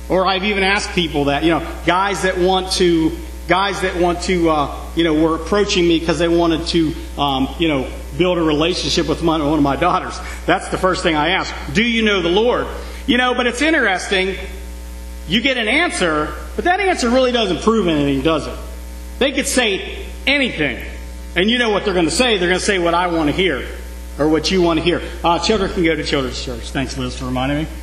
Or I've even asked people that, guys that want to, were approaching me because they wanted to, build a relationship with one of my daughters. That's the first thing I ask. Do you know the Lord? But it's interesting. You get an answer, but that answer really doesn't prove anything, does it? They could say anything. And you know what they're going to say. They're going to say what I want to hear, or what you want to hear. Children can go to children's church. Thanks, Liz, for reminding me.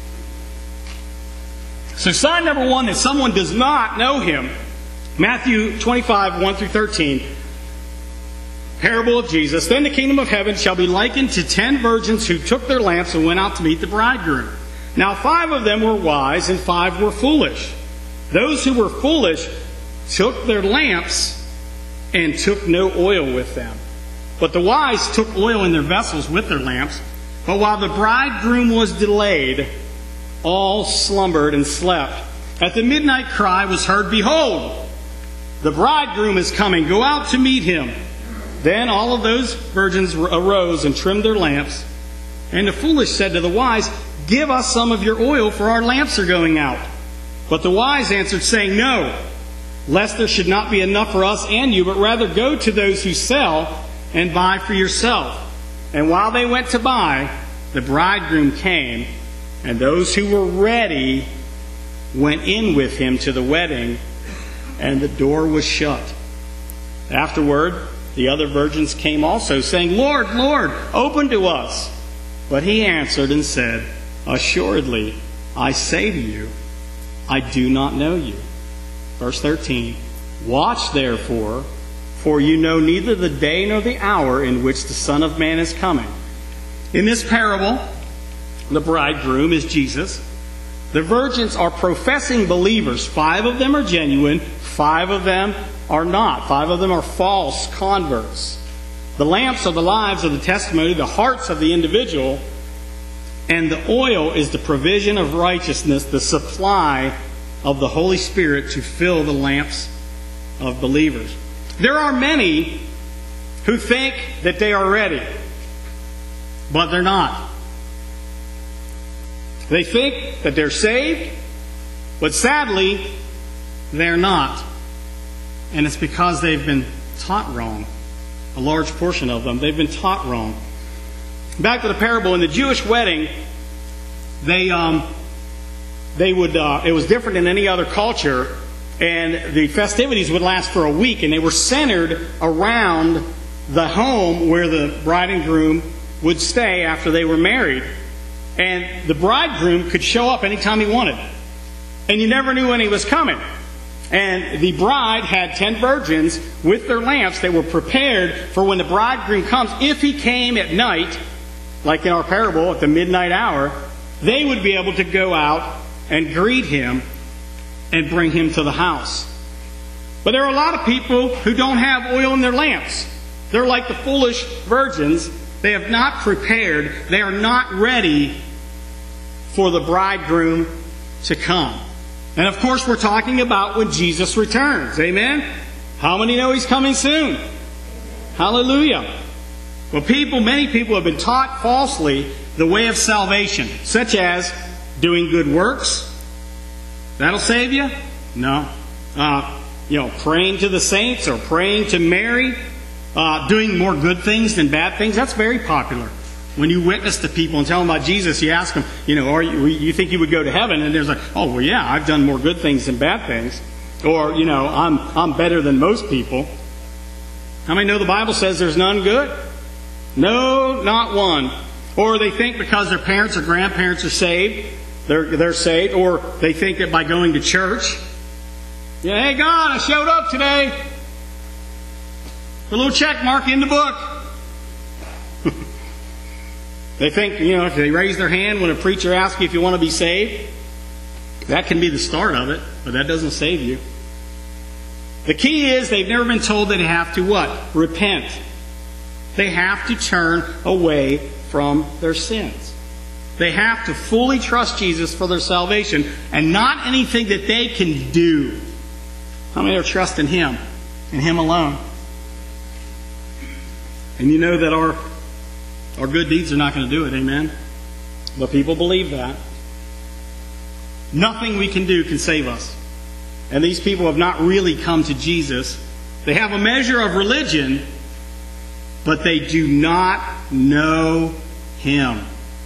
So sign number one that someone does not know him. Matthew 25, 1 through 13. Parable of Jesus. Then the kingdom of heaven shall be likened to 10 virgins who took their lamps and went out to meet the bridegroom. Now 5 of them were wise and 5 were foolish. Those who were foolish took their lamps and took no oil with them. But the wise took oil in their vessels with their lamps. But while the bridegroom was delayed, all slumbered and slept. At the midnight cry was heard, Behold, the bridegroom is coming. Go out to meet him. Then all of those virgins arose and trimmed their lamps. And the foolish said to the wise, Give us some of your oil, for our lamps are going out. But the wise answered, saying, No, lest there should not be enough for us and you, but rather go to those who sell and buy for yourself. And while they went to buy, the bridegroom came, and those who were ready went in with him to the wedding, and the door was shut. Afterward, the other virgins came also, saying, Lord, Lord, open to us. But he answered and said, Assuredly, I say to you, I do not know you. Verse 13, Watch therefore, for you know neither the day nor the hour in which the Son of Man is coming. In this parable, the bridegroom is Jesus. The virgins are professing believers. 5 of them are genuine, 5 of them are not. 5 of them are false converts. The lamps are the lives of the testimony, the hearts of the individual, and the oil is the provision of righteousness, the supply of the Holy Spirit to fill the lamps of believers. There are many who think that they are ready, but they're not. They think that they're saved, but sadly, they're not. And it's because they've been taught wrong. A large portion of them, they've been taught wrong. Back to the parable, in the Jewish wedding, it was different than any other culture, and the festivities would last for a week, and they were centered around the home where the bride and groom would stay after they were married. And the bridegroom could show up anytime he wanted. And you never knew when he was coming. And the bride had 10 virgins with their lamps. They were prepared for when the bridegroom comes. If he came at night, like in our parable, at the midnight hour, they would be able to go out and greet him and bring him to the house. But there are a lot of people who don't have oil in their lamps. They're like the foolish virgins. They have not prepared. They are not ready for the bridegroom to come. And of course, we're talking about when Jesus returns. Amen? How many know He's coming soon? Hallelujah. Well, many people have been taught falsely the way of salvation, such as doing good works. That'll save you? No. Praying to the saints or praying to Mary. Doing more good things than bad things. That's very popular. When you witness to people and tell them about Jesus, you ask them, you think you would go to heaven? And there's like, oh, well, yeah, I've done more good things than bad things. Or, I'm better than most people. How many know the Bible says there's none good? No, not one. Or they think because their parents or grandparents are saved, they're saved. Or they think that by going to church, hey, God, I showed up today. A little check mark in the book. They think, if they raise their hand when a preacher asks you if you want to be saved, that can be the start of it, but that doesn't save you. The key is they've never been told that they have to what? Repent. They have to turn away from their sins. They have to fully trust Jesus for their salvation and not anything that they can do. How many are trusting Him and Him alone? And you know that our good deeds are not going to do it, amen? But people believe that. Nothing we can do can save us. And these people have not really come to Jesus. They have a measure of religion, but they do not know Him.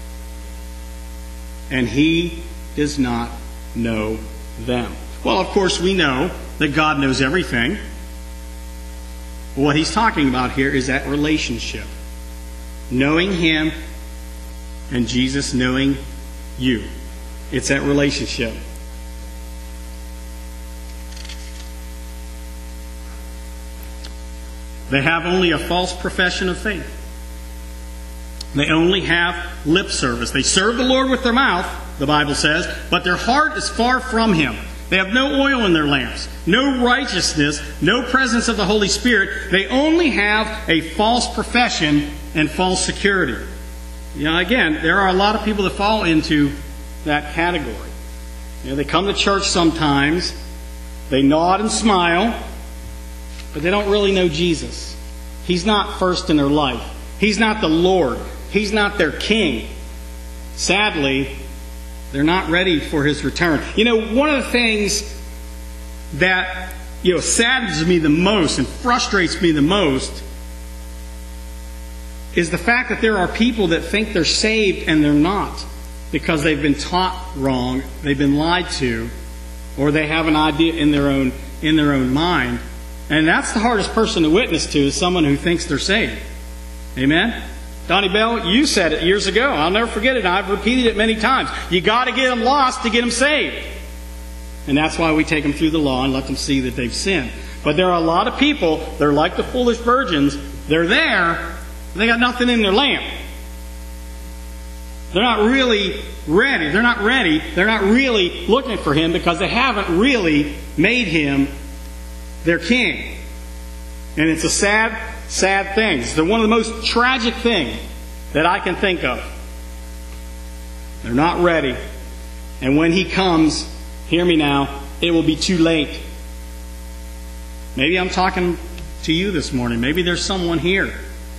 And He does not know them. Well, of course, we know that God knows everything. What He's talking about here is that relationship. Knowing Him and Jesus knowing you. It's that relationship. They have only a false profession of faith. They only have lip service. They serve the Lord with their mouth, the Bible says, but their heart is far from Him. They have no oil in their lamps, no righteousness, no presence of the Holy Spirit. They only have a false profession and false security. Again, there are a lot of people that fall into that category. They come to church sometimes, they nod and smile, but they don't really know Jesus. He's not first in their life. He's not the Lord. He's not their King. Sadly, they're not ready for His return. One of the things that saddens me the most and frustrates me the most is the fact that there are people that think they're saved and they're not, because they've been taught wrong, they've been lied to, or they have an idea in their own mind. And that's the hardest person to witness to, is someone who thinks they're saved. Amen? Donnie Bell, you said it years ago. I'll never forget it. I've repeated it many times. You got to get them lost to get them saved. And that's why we take them through the law and let them see that they've sinned. But there are a lot of people, they're like the foolish virgins. They're there, they got nothing in their lamp. They're not really ready. They're not ready. They're not really looking for Him because they haven't really made Him their King. And it's a sad, sad thing. It's one of the most tragic things that I can think of. They're not ready. And when He comes, hear me now, it will be too late. Maybe I'm talking to you this morning. Maybe there's someone here.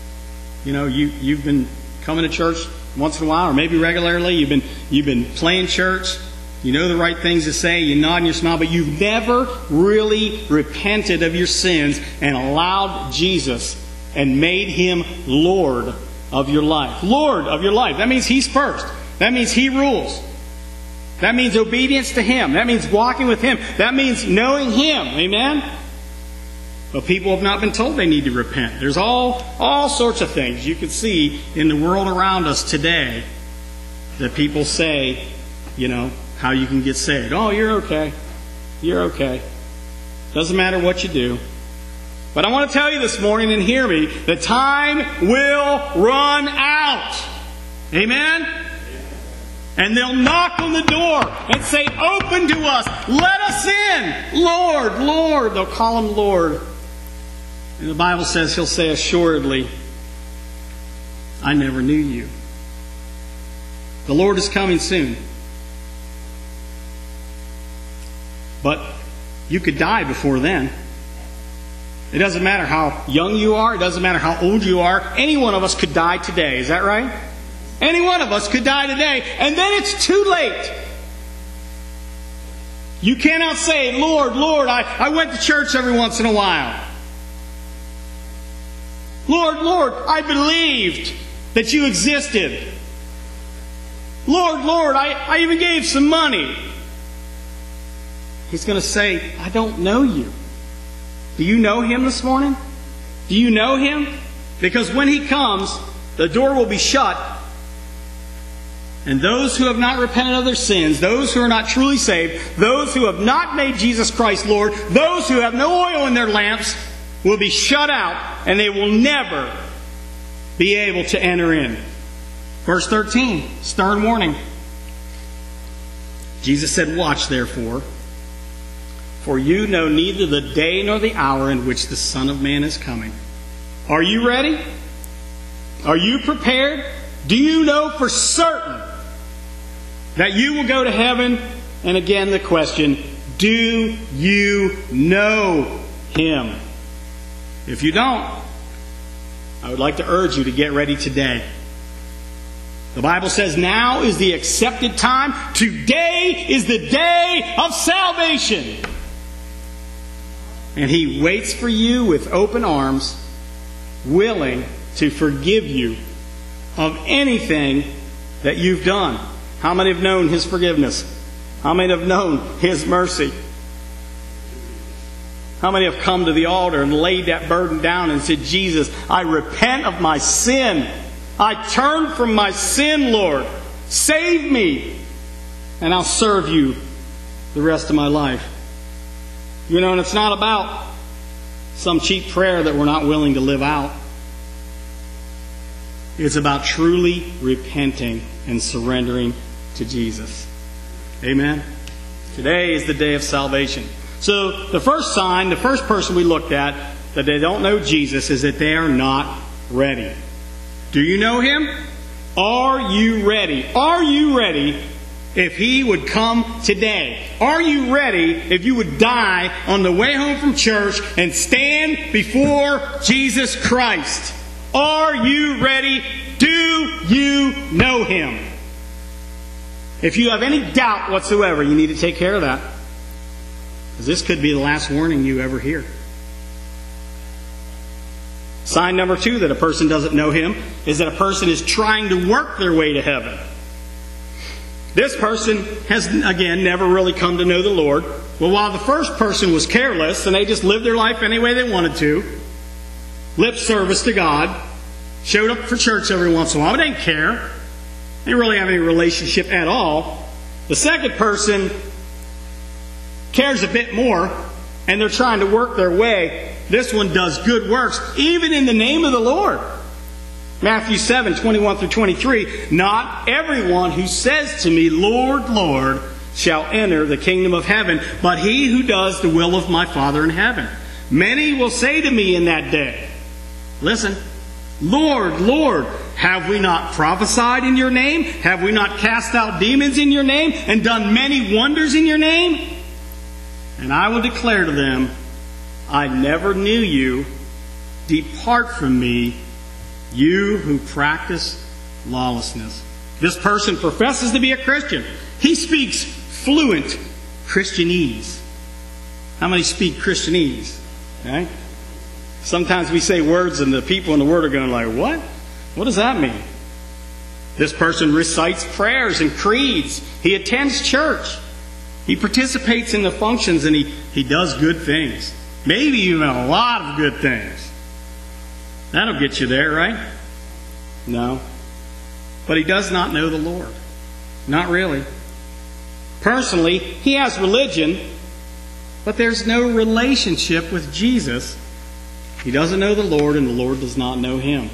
You've been coming to church once in a while, or maybe regularly. You've been playing church. You know the right things to say. You nod and you smile, but you've never really repented of your sins and allowed Jesus and made Him Lord of your life. Lord of your life. That means He's first. That means He rules. That means obedience to Him. That means walking with Him. That means knowing Him. Amen? But people have not been told they need to repent. There's all sorts of things you can see in the world around us today that people say, how you can get saved. Oh, you're okay. You're okay. Doesn't matter what you do. But I want to tell you this morning, and hear me, the time will run out. Amen? And they'll knock on the door and say, open to us. Let us in. Lord, Lord. They'll call Him Lord. And the Bible says He'll say assuredly, I never knew you. The Lord is coming soon. But you could die before then. It doesn't matter how young you are. It doesn't matter how old you are. Any one of us could die today. Is that right? Any one of us could die today. And then it's too late. You cannot say, Lord, Lord, I went to church every once in a while. Lord, Lord, I believed that You existed. Lord, Lord, I even gave some money. He's going to say, I don't know you. Do you know Him this morning? Do you know Him? Because when He comes, the door will be shut. And those who have not repented of their sins, those who are not truly saved, those who have not made Jesus Christ Lord, those who have no oil in their lamps, will be shut out, and they will never be able to enter in. Verse 13, stern warning. Jesus said, watch therefore, for you know neither the day nor the hour in which the Son of Man is coming. Are you ready? Are you prepared? Do you know for certain that you will go to heaven? And again the question, do you know Him? If you don't, I would like to urge you to get ready today. The Bible says now is the accepted time. Today is the day of salvation. And He waits for you with open arms, willing to forgive you of anything that you've done. How many have known His forgiveness? How many have known His mercy? How many have come to the altar and laid that burden down and said, Jesus, I repent of my sin. I turn from my sin, Lord. Save me, and I'll serve you the rest of my life. You know, and it's not about some cheap prayer that we're not willing to live out. It's about truly repenting and surrendering to Jesus. Amen? Today is the day of salvation. So the first sign, the first person we looked at, that they don't know Jesus, is that they are not ready. Do you know Him? Are you ready? Are you ready if He would come today? Are you ready if you would die on the way home from church and stand before Jesus Christ? Are you ready? Do you know Him? If you have any doubt whatsoever, you need to take care of that. Because this could be the last warning you ever hear. Sign number 2 that a person doesn't know Him is that a person is trying to work their way to heaven. This person has, again, never really come to know the Lord. Well, while the first person was careless and they just lived their life any way they wanted to, lip service to God, showed up for church every once in a while, but they didn't care. They didn't really have any relationship at all. The second person cares a bit more, and they're trying to work their way. This one does good works, even in the name of the Lord. Matthew 7, 21 through 23. Not everyone who says to me, Lord, Lord, shall enter the kingdom of heaven, but he who does the will of my Father in heaven. Many will say to me in that day, listen, Lord, Lord, have we not prophesied in your name? Have we not cast out demons in your name and done many wonders in your name? And I will declare to them, I never knew you. Depart from me, you who practice lawlessness. This person professes to be a Christian. He speaks fluent Christianese. How many speak Christianese? Okay? Sometimes we say words and the people in the Word are going like, what? What does that mean? This person recites prayers and creeds. He attends church. He participates in the functions and he does good things. Maybe even a lot of good things. That'll get you there, right? No. But he does not know the Lord. Not really. Personally, he has religion, but there's no relationship with Jesus. He doesn't know the Lord, and the Lord does not know him.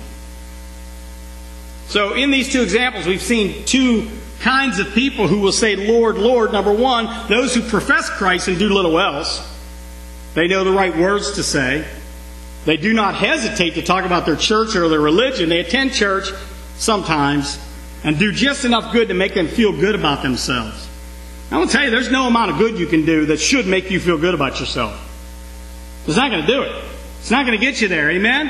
So in these two examples, we've seen two kinds of people who will say, Lord, Lord. Number one, those who profess Christ and do little else. They know the right words to say. They do not hesitate to talk about their church or their religion. They attend church sometimes and do just enough good to make them feel good about themselves. I will tell you, there's no amount of good you can do that should make you feel good about yourself. It's not going to do it. It's not going to get you there. Amen?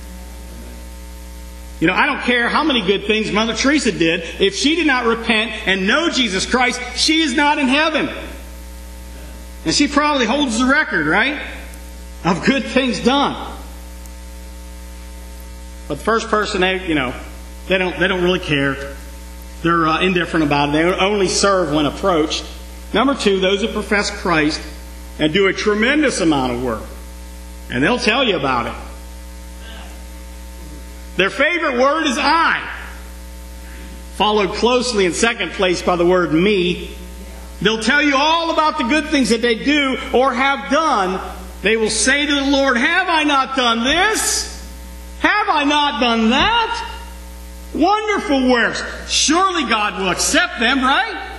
You know, I don't care how many good things Mother Teresa did. If she did not repent and know Jesus Christ, she is not in heaven. And she probably holds the record, right? Of good things done. But the first person, they don't really care. They're indifferent about it. They only serve when approached. Number two, those who profess Christ and do a tremendous amount of work. And they'll tell you about it. Their favorite word is I. Followed closely in second place by the word me. They'll tell you all about the good things that they do or have done. They will say to the Lord, have I not done this? Have I not done that? Wonderful works. Surely God will accept them, right?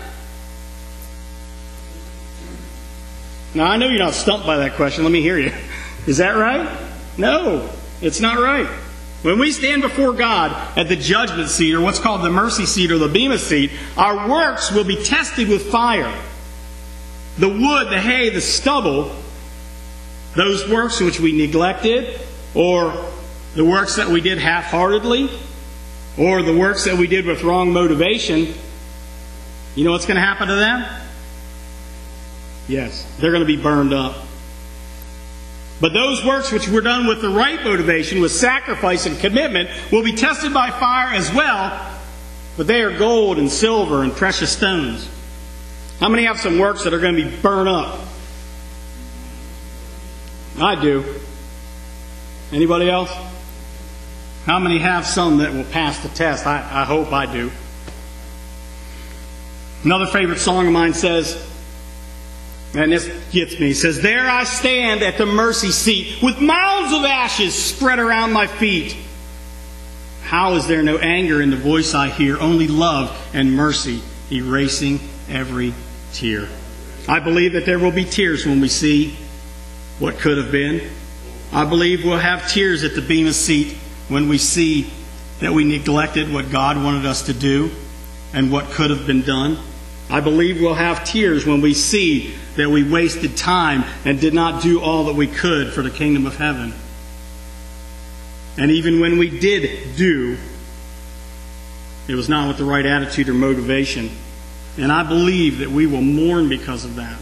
Now, I know you're not stumped by that question. Let me hear you. Is that right? No, it's not right. When we stand before God at the judgment seat, or what's called the mercy seat or the bema seat, our works will be tested with fire. The wood, the hay, the stubble, those works which we neglected, or the works that we did half-heartedly, or the works that we did with wrong motivation, you know what's going to happen to them? Yes, they're going to be burned up. But those works which were done with the right motivation, with sacrifice and commitment, will be tested by fire as well, but they are gold and silver and precious stones. How many have some works that are going to be burned up? I do. Anybody else? How many have some that will pass the test? I hope I do. Another favorite song of mine says, and this gets me, it says, "There I stand at the mercy seat with mounds of ashes spread around my feet. How is there no anger in the voice I hear? Only love and mercy erasing every tear." I believe that there will be tears when we see what could have been. I believe we'll have tears at the Bema seat when we see that we neglected what God wanted us to do and what could have been done. I believe we'll have tears when we see that we wasted time and did not do all that we could for the kingdom of heaven. And even when we did do, it was not with the right attitude or motivation. And I believe that we will mourn because of that.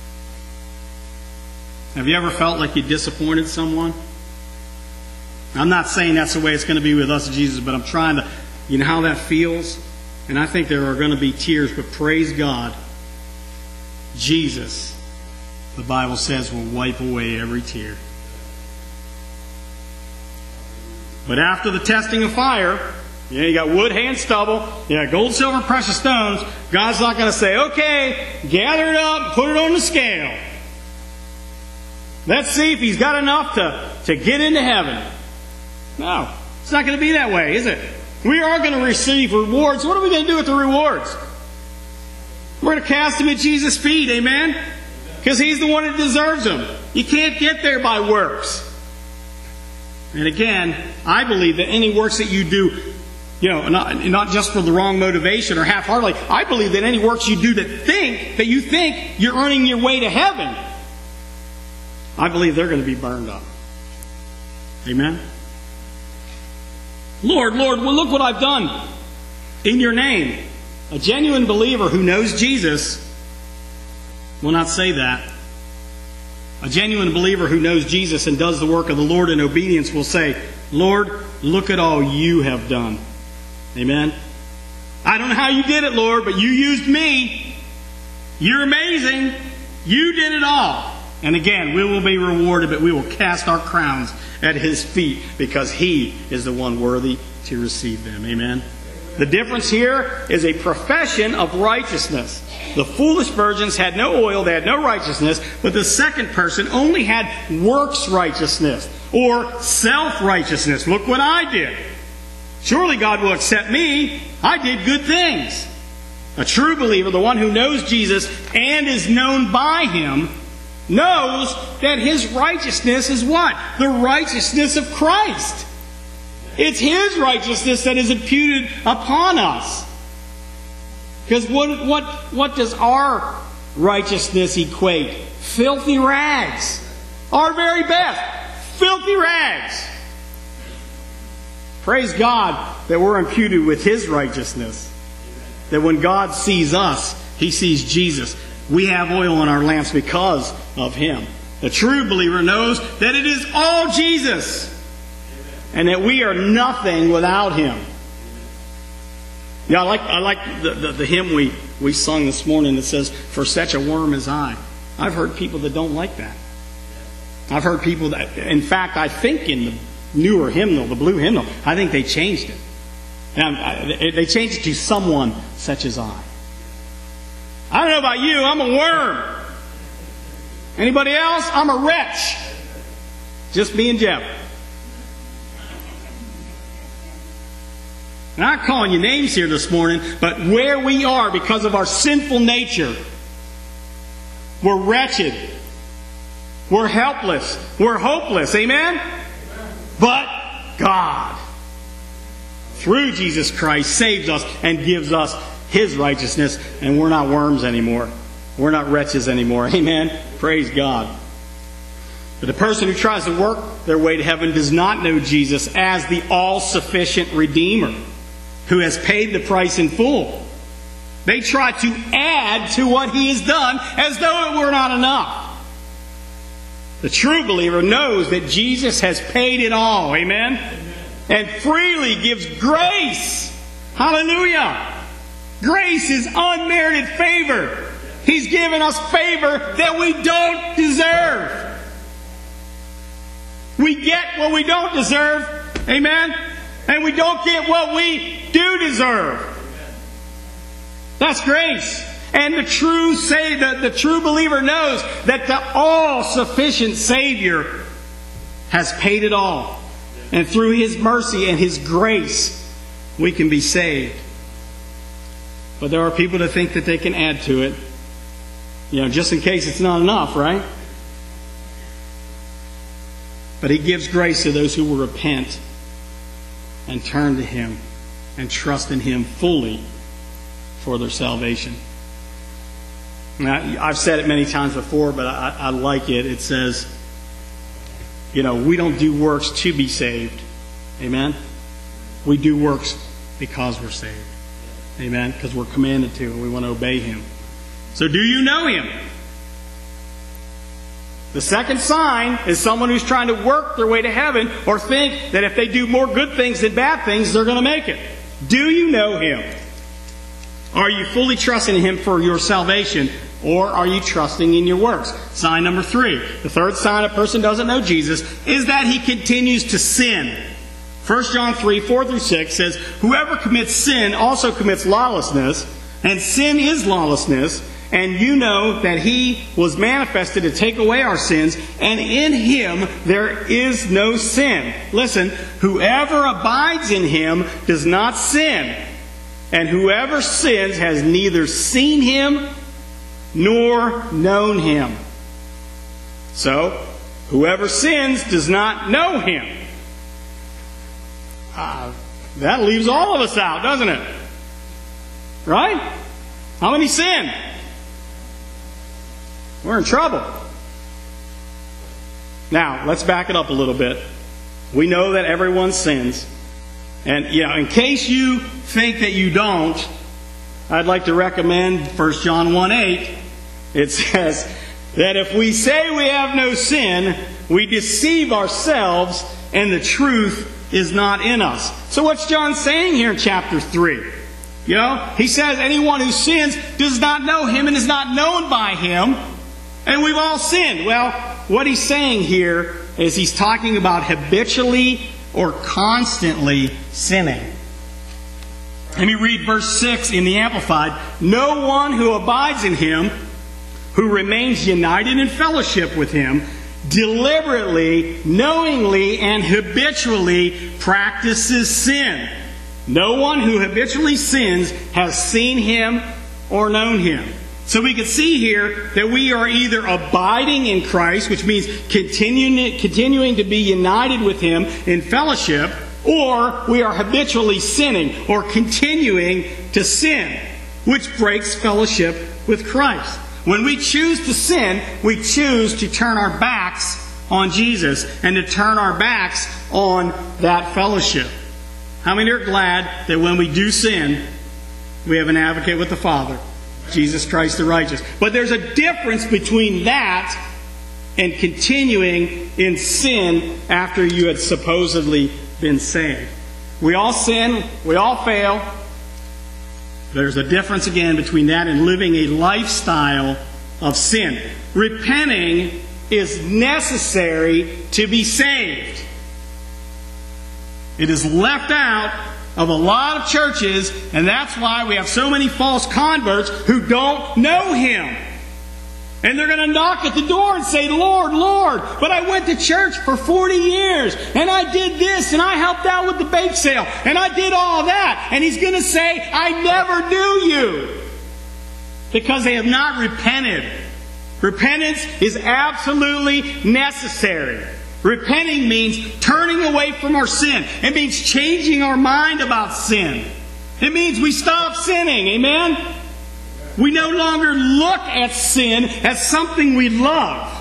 Have you ever felt like you disappointed someone? I'm not saying that's the way it's going to be with us, Jesus, but I'm trying to, you know how that feels? And I think there are going to be tears, but praise God, Jesus, the Bible says, will wipe away every tear. But after the testing of fire, you got wood, hay, and stubble, you got gold, silver, precious stones, God's not going to say, okay, gather it up, put it on the scale. Let's see if he's got enough to get into heaven. No, it's not going to be that way, is it? We are going to receive rewards. What are we going to do with the rewards? We're going to cast them at Jesus' feet, amen? Because he's the one that deserves them. You can't get there by works. And again, I believe that any works that you do, not just for the wrong motivation or half-heartedly, I believe that any works you do that you think you're earning your way to heaven, I believe they're going to be burned up. Amen? Lord, Lord, well, look what I've done in your name. A genuine believer who knows Jesus will not say that. A genuine believer who knows Jesus and does the work of the Lord in obedience will say, Lord, look at all you have done. Amen? I don't know how you did it, Lord, but you used me. You're amazing. You did it all. And again, we will be rewarded, but we will cast our crowns at his feet because he is the one worthy to receive them. Amen? The difference here is a profession of righteousness. The foolish virgins had no oil, they had no righteousness, but the second person only had works righteousness or self-righteousness. Look what I did. Surely God will accept me. I did good things. A true believer, the one who knows Jesus and is known by him, knows that his righteousness is what? The righteousness of Christ. It's his righteousness that is imputed upon us. Because what does our righteousness equate? Filthy rags. Our very best. Filthy rags. Praise God that we're imputed with his righteousness. That when God sees us, he sees Jesus. We have oil in our lamps because of him. The true believer knows that it is all Jesus. And that we are nothing without him. Yeah, I like the hymn we sung this morning that says, "For such a worm as I." I've heard people that don't like that. I've heard people that, in fact, I think in the newer hymnal, the blue hymnal, I think they changed it. And they changed it to "someone such as I." I don't know about you, I'm a worm. Anybody else? I'm a wretch. Just me and Jeff. I'm not calling you names here this morning, but where we are because of our sinful nature, we're wretched. We're helpless. We're hopeless. Amen? But God, through Jesus Christ, saves us and gives us his righteousness, and we're not worms anymore. We're not wretches anymore. Amen? Praise God. But the person who tries to work their way to heaven does not know Jesus as the all-sufficient Redeemer. who has paid the price in full. They try to add to what He has done as though it were not enough. The true believer knows that Jesus has paid it all. Amen? And freely gives grace. Hallelujah! Grace is unmerited favor. He's given us favor that we don't deserve. We get what we don't deserve. Amen? And we don't get what we do deserve. That's grace. And the true believer knows that the all-sufficient Savior has paid it all. And through His mercy and His grace, we can be saved. But there are people that think that they can add to it. Just in case it's not enough, right? But He gives grace to those who will repent and turn to Him and trust in Him fully for their salvation. Now, I've said it many times before, but I like it. It says, we don't do works to be saved. Amen? We do works because we're saved. Amen? Because we're commanded to and we want to obey Him. So do you know Him? The second sign is someone who's trying to work their way to heaven or think that if they do more good things than bad things, they're going to make it. Do you know Him? Are you fully trusting in Him for your salvation, or are you trusting in your works? Sign number 3. The third sign a person doesn't know Jesus is that he continues to sin. 1 John 3, 4 through 6 says, "Whoever commits sin also commits lawlessness, and sin is lawlessness. And you know that He was manifested to take away our sins, and in Him there is no sin." Listen, whoever abides in Him does not sin. And whoever sins has neither seen Him nor known Him. So, whoever sins does not know Him. That leaves all of us out, doesn't it? Right? How many sin? We're in trouble. Now, let's back it up a little bit. We know that everyone sins. And, in case you think that you don't, I'd like to recommend 1 John 1:8. It says that if we say we have no sin, we deceive ourselves and the truth is not in us. So what's John saying here in chapter 3? He says anyone who sins does not know Him and is not known by Him. And we've all sinned. Well, what he's saying here is he's talking about habitually or constantly sinning. Let me read verse 6 in the Amplified. "No one who abides in Him, who remains united in fellowship with Him, deliberately, knowingly, and habitually practices sin. No one who habitually sins has seen Him or known Him." So we can see here that we are either abiding in Christ, which means continuing to be united with Him in fellowship, or we are habitually sinning or continuing to sin, which breaks fellowship with Christ. When we choose to sin, we choose to turn our backs on Jesus and to turn our backs on that fellowship. How many are glad that when we do sin, we have an advocate with the Father, Jesus Christ the righteous? But there's a difference between that and continuing in sin after you had supposedly been saved. We all sin, we all fail. There's a difference again between that and living a lifestyle of sin. Repenting is necessary to be saved. It is left out of a lot of churches, and that's why we have so many false converts who don't know Him. And they're going to knock at the door and say, "Lord, Lord, but I went to church for 40 years, and I did this, and I helped out with the bake sale, and I did all that." And He's going to say, "I never knew you," because they have not repented. Repentance is absolutely necessary. Repenting means turning away from our sin. It means changing our mind about sin. It means we stop sinning. Amen? We no longer look at sin as something we love.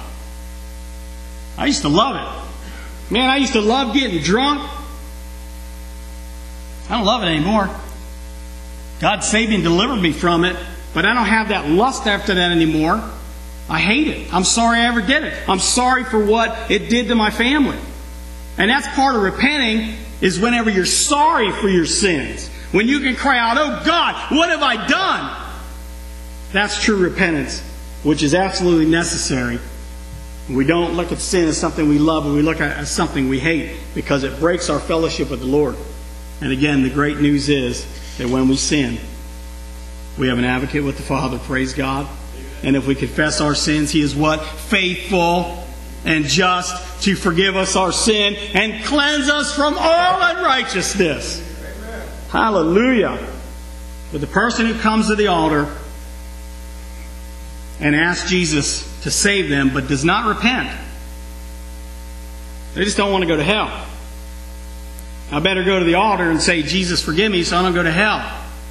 I used to love it. Man, I used to love getting drunk. I don't love it anymore. God saved me and delivered me from it, but I don't have that lust after that anymore. I hate it. I'm sorry I ever did it. I'm sorry for what it did to my family. And that's part of repenting, is whenever you're sorry for your sins. When you can cry out, "Oh God, what have I done?" That's true repentance, which is absolutely necessary. We don't look at sin as something we love, but we look at it as something we hate, because it breaks our fellowship with the Lord. And again, the great news is that when we sin, we have an advocate with the Father. Praise God. And if we confess our sins, He is what? Faithful and just to forgive us our sin and cleanse us from all unrighteousness. Amen. Hallelujah. But the person who comes to the altar and asks Jesus to save them but does not repent, they just don't want to go to hell. I better go to the altar and say, "Jesus, forgive me so I don't go to hell."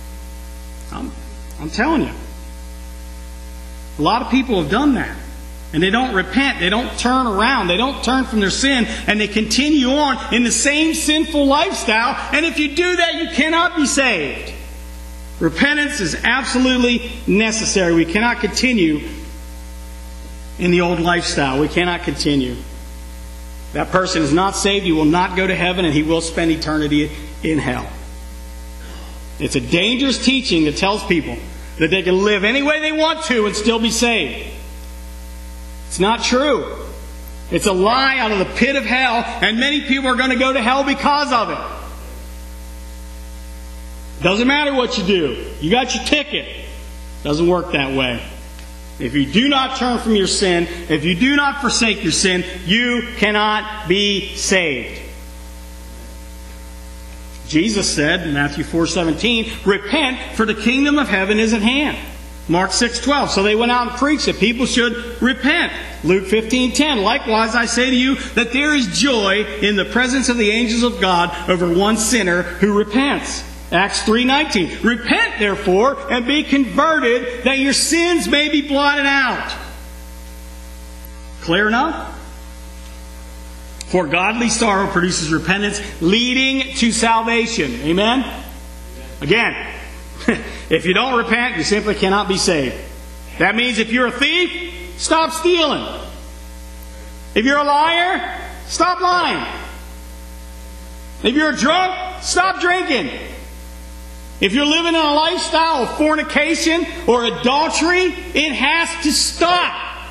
I'm telling you. A lot of people have done that. And they don't repent. They don't turn around. They don't turn from their sin. And they continue on in the same sinful lifestyle. And if you do that, you cannot be saved. Repentance is absolutely necessary. We cannot continue in the old lifestyle. We cannot continue. That person is not saved. He will not go to heaven, and he will spend eternity in hell. It's a dangerous teaching that tells people that they can live any way they want to and still be saved. It's not true. It's a lie out of the pit of hell, and many people are going to go to hell because of it. Doesn't matter what you do. You got your ticket. Doesn't work that way. If you do not turn from your sin, if you do not forsake your sin, you cannot be saved. Jesus said in Matthew 4:17, "Repent, for the kingdom of heaven is at hand." Mark 6:12, "So they went out and preached that people should repent." Luke 15:10, "Likewise I say to you that there is joy in the presence of the angels of God over one sinner who repents." Acts 3:19, "Repent therefore and be converted that your sins may be blotted out." Clear enough? For godly sorrow produces repentance, leading to salvation. Amen? Again, if you don't repent, you simply cannot be saved. That means if you're a thief, stop stealing. If you're a liar, stop lying. If you're a drunk, stop drinking. If you're living in a lifestyle of fornication or adultery, it has to stop.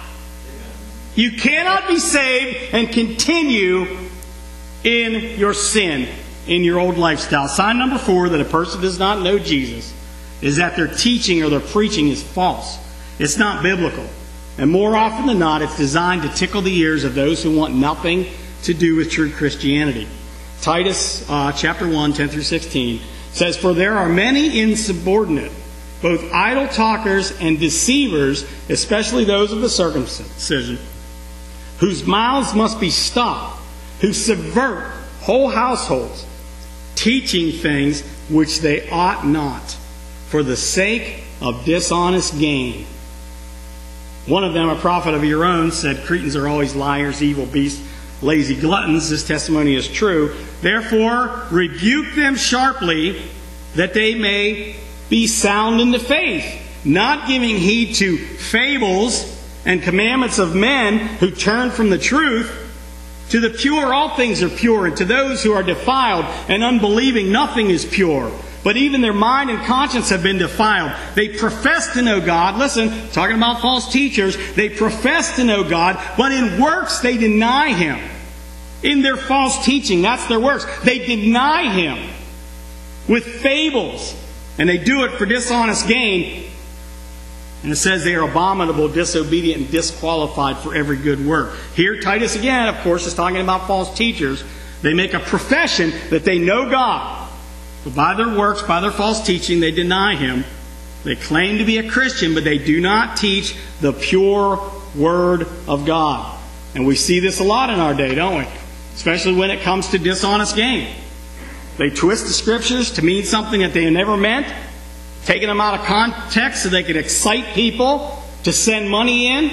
You cannot be saved and continue in your sin, in your old lifestyle. Sign number 4 that a person does not know Jesus is that their teaching or their preaching is false. It's not biblical. And more often than not, it's designed to tickle the ears of those who want nothing to do with true Christianity. Titus chapter 1, 10 through 16 says, "For there are many insubordinate, both idle talkers and deceivers, especially those of the circumcision, whose mouths must be stopped, who subvert whole households, teaching things which they ought not, for the sake of dishonest gain." One of them, a prophet of your own, said, "Cretans are always liars, evil beasts, lazy gluttons." This testimony is true. "Therefore, rebuke them sharply, that they may be sound in the faith, not giving heed to fables and commandments of men who turn from the truth. To the pure all things are pure, and to those who are defiled and unbelieving nothing is pure. But even their mind and conscience have been defiled. They profess to know God." Listen, talking about false teachers. "They profess to know God, but in works they deny Him." In their false teaching, that's their works. They deny Him with fables, and they do it for dishonest gain. And it says they are abominable, disobedient, and disqualified for every good work. Here, Titus again, of course, is talking about false teachers. They make a profession that they know God. But by their works, by their false teaching, they deny Him. They claim to be a Christian, but they do not teach the pure Word of God. And we see this a lot in our day, don't we? Especially when it comes to dishonest gain. They twist the Scriptures to mean something that they never meant, taking them out of context so they could excite people to send money in.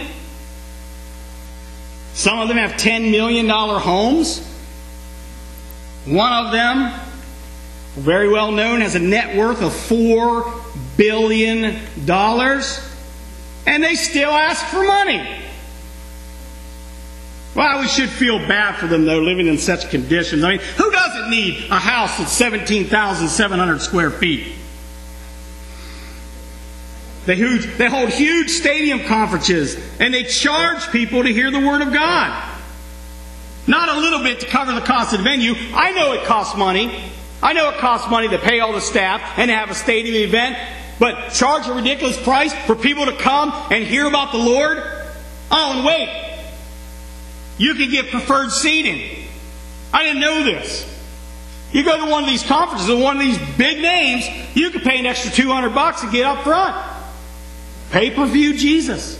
Some of them have $10 million homes. One of them very well known, has a net worth of $4 billion, and they still ask for money. Well, we should feel bad for them, though, living in such conditions. I mean, who doesn't need a house that's 17,700 square feet? They hold huge stadium conferences, and they charge people to hear the Word of God. Not a little bit to cover the cost of the venue. I know it costs money. I know it costs money to pay all the staff and to have a stadium event, but charge a ridiculous price for people to come and hear about the Lord? Oh, and wait. You can get preferred seating. I didn't know this. You go to one of these conferences with one of these big names, you can pay an extra $200 to get up front. Pay-per-view Jesus.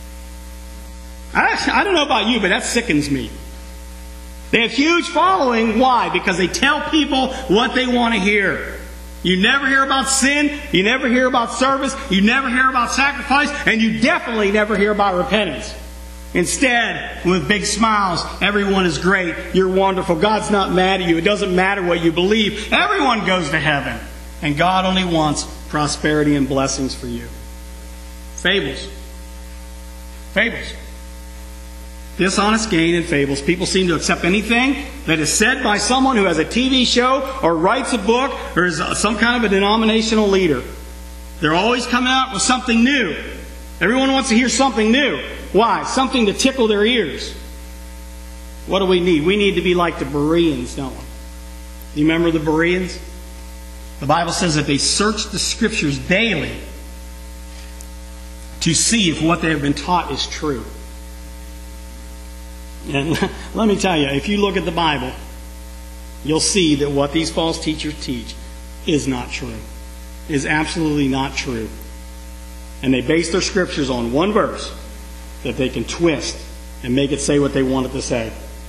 I don't know about you, but that sickens me. They have huge following. Why? Because they tell people what they want to hear. You never hear about sin. You never hear about service. You never hear about sacrifice. And you definitely never hear about repentance. Instead, with big smiles, everyone is great. You're wonderful. God's not mad at you. It doesn't matter what you believe. Everyone goes to heaven. And God only wants prosperity and blessings for you. Fables. Fables. Dishonest gain in fables. People seem to accept anything that is said by someone who has a TV show or writes a book or is some kind of a denominational leader. They're always coming out with something new. Everyone wants to hear something new. Why? Something to tickle their ears. What do we need? We need to be like the Bereans, don't we? Do you remember the Bereans? The Bible says that they searched the Scriptures daily to see if what they have been taught is true. And let me tell you, if you look at the Bible, you'll see that what these false teachers teach is not true. Is absolutely not true. And they base their scriptures on one verse that they can twist and make it say what they want it to say.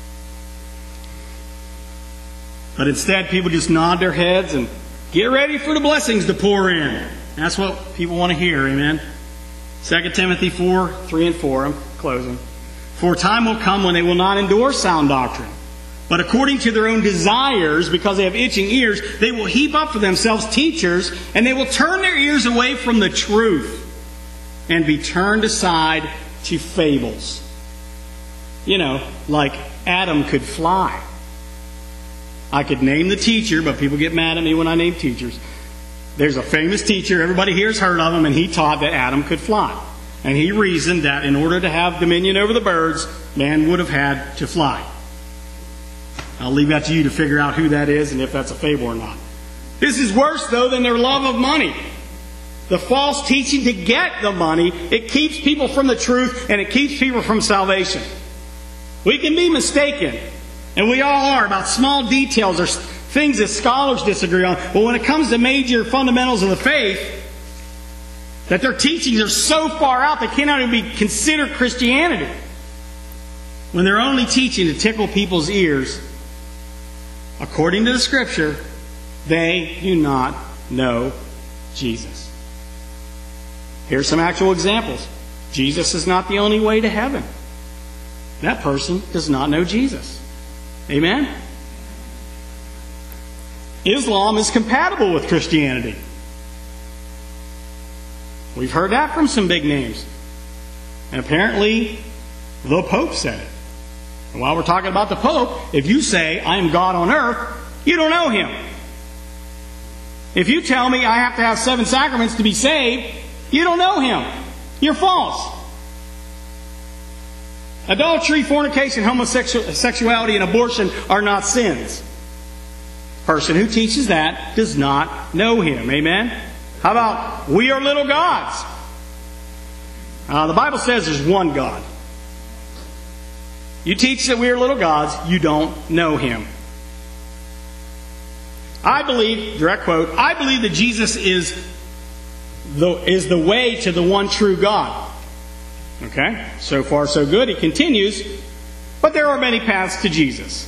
But instead, people just nod their heads and get ready for the blessings to pour in. That's what people want to hear, amen? 2 Timothy 4, 3 and 4, I'm closing. For a time will come when they will not endure sound doctrine, but according to their own desires, because they have itching ears, they will heap up for themselves teachers, and they will turn their ears away from the truth and be turned aside to fables. You know, like Adam could fly. I could name the teacher, but people get mad at me when I name teachers. There's a famous teacher, everybody here's heard of him, and he taught that Adam could fly. And he reasoned that in order to have dominion over the birds, man would have had to fly. I'll leave that to you to figure out who that is and if that's a fable or not. This is worse, though, than their love of money. The false teaching to get the money, it keeps people from the truth and it keeps people from salvation. We can be mistaken, and we all are, about small details or things that scholars disagree on. But when it comes to major fundamentals of the faith, that their teachings are so far out they cannot even be considered Christianity. When they're only teaching to tickle people's ears, according to the Scripture, they do not know Jesus. Here's some actual examples. Jesus is not the only way to heaven. That person does not know Jesus. Amen? Islam is compatible with Christianity. We've heard that from some big names. And apparently, the Pope said it. And while we're talking about the Pope, if you say, I am God on earth, you don't know Him. If you tell me I have to have 7 sacraments to be saved, you don't know Him. You're false. Adultery, fornication, homosexuality, and abortion are not sins. Person who teaches that does not know Him. Amen? How about, we are little gods? The Bible says there's one God. You teach that we are little gods, you don't know Him. I believe, direct quote, I believe that Jesus is the way to the one true God. Okay? So far so good. He continues, but there are many paths to Jesus.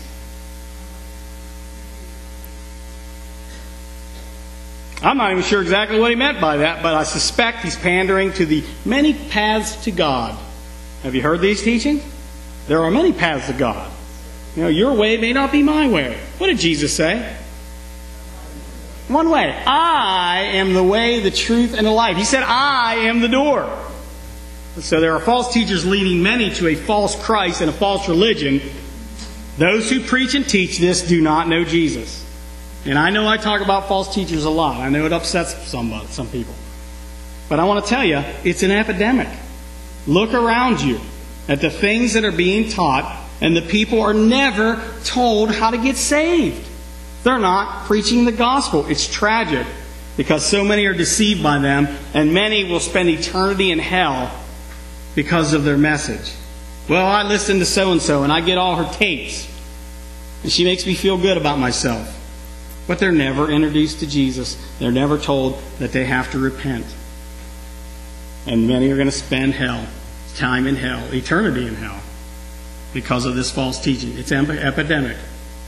I'm not even sure exactly what he meant by that, but I suspect he's pandering to the many paths to God. Have you heard these teachings? There are many paths to God. You know, your way may not be my way. What did Jesus say? One way. I am the way, the truth, and the life. He said, I am the door. So there are false teachers leading many to a false Christ and a false religion. Those who preach and teach this do not know Jesus. And I know I talk about false teachers a lot. I know it upsets some people. But I want to tell you, it's an epidemic. Look around you at the things that are being taught, and the people are never told how to get saved. They're not preaching the gospel. It's tragic because so many are deceived by them, and many will spend eternity in hell because of their message. Well, I listen to so-and-so and I get all her tapes, and she makes me feel good about myself. But they're never introduced to Jesus. They're never told that they have to repent. And many are going to spend time in hell, eternity in hell, because of this false teaching. It's epidemic.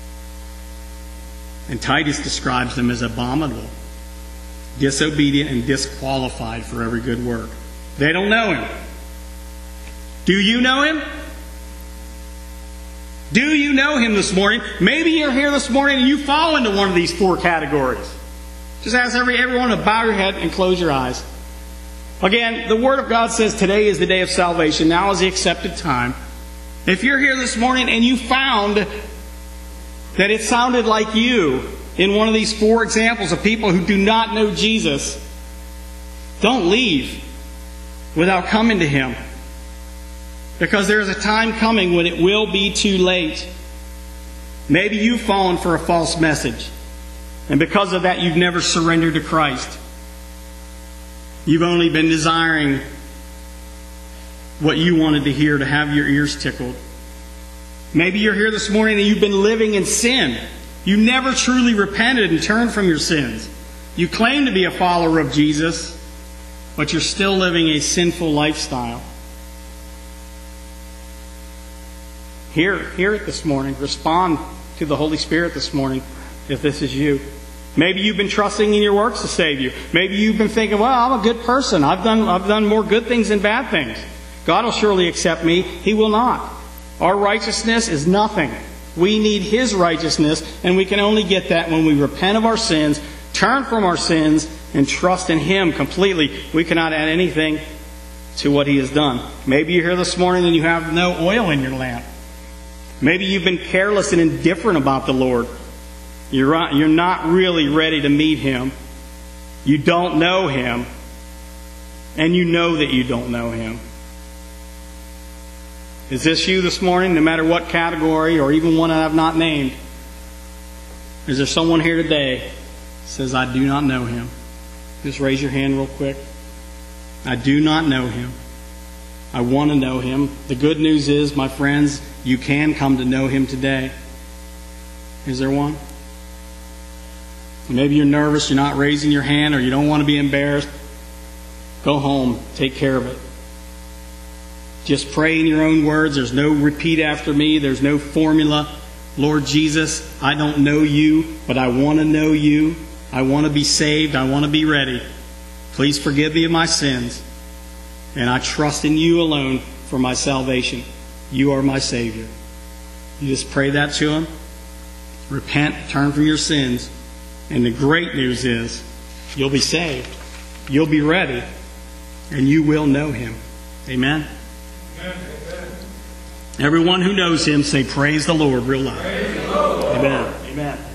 And Titus describes them as abominable, disobedient, and disqualified for every good work. They don't know Him. Do you know Him? Do you know Him this morning? Maybe you're here this morning and you fall into one of these four categories. Just ask everyone to bow your head and close your eyes. Again, the Word of God says today is the day of salvation. Now is the accepted time. If you're here this morning and you found that it sounded like you in one of these four examples of people who do not know Jesus, don't leave without coming to Him. Because there is a time coming when it will be too late. Maybe you've fallen for a false message, and because of that you've never surrendered to Christ. You've only been desiring what you wanted to hear, to have your ears tickled. Maybe you're here this morning and you've been living in sin. You never truly repented and turned from your sins. You claim to be a follower of Jesus, but you're still living a sinful lifestyle. Hear it this morning. Respond to the Holy Spirit this morning if this is you. Maybe you've been trusting in your works to save you. Maybe you've been thinking, well, I'm a good person. I've done more good things than bad things. God will surely accept me. He will not. Our righteousness is nothing. We need His righteousness, and we can only get that when we repent of our sins, turn from our sins, and trust in Him completely. We cannot add anything to what He has done. Maybe you're here this morning and you have no oil in your lamp. Maybe you've been careless and indifferent about the Lord. You're not really ready to meet Him. You don't know Him. And you know that you don't know Him. Is this you this morning, no matter what category or even one that I've not named? Is there someone here today that says, I do not know Him? Just raise your hand real quick. I do not know Him. I want to know Him. The good news is, my friends, you can come to know Him today. Is there one? Maybe you're nervous, you're not raising your hand, or you don't want to be embarrassed. Go home. Take care of it. Just pray in your own words. There's no repeat after me. There's no formula. Lord Jesus, I don't know You, but I want to know You. I want to be saved. I want to be ready. Please forgive me of my sins. And I trust in You alone for my salvation. You are my Savior. You just pray that to Him. Repent, turn from your sins. And the great news is, you'll be saved. You'll be ready. And you will know Him. Amen? Amen. Everyone who knows Him, say, praise the Lord real loud. Praise the Lord. Amen. Amen.